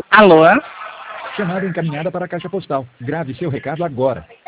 Alô? Chamada encaminhada para a caixa postal. Grave seu recado agora.